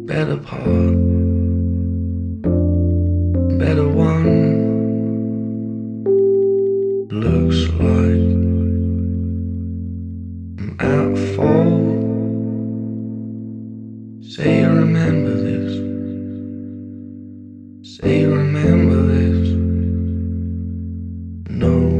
better part, better one. Looks like I'm at fault. Say you remember this. Say you remember this. No.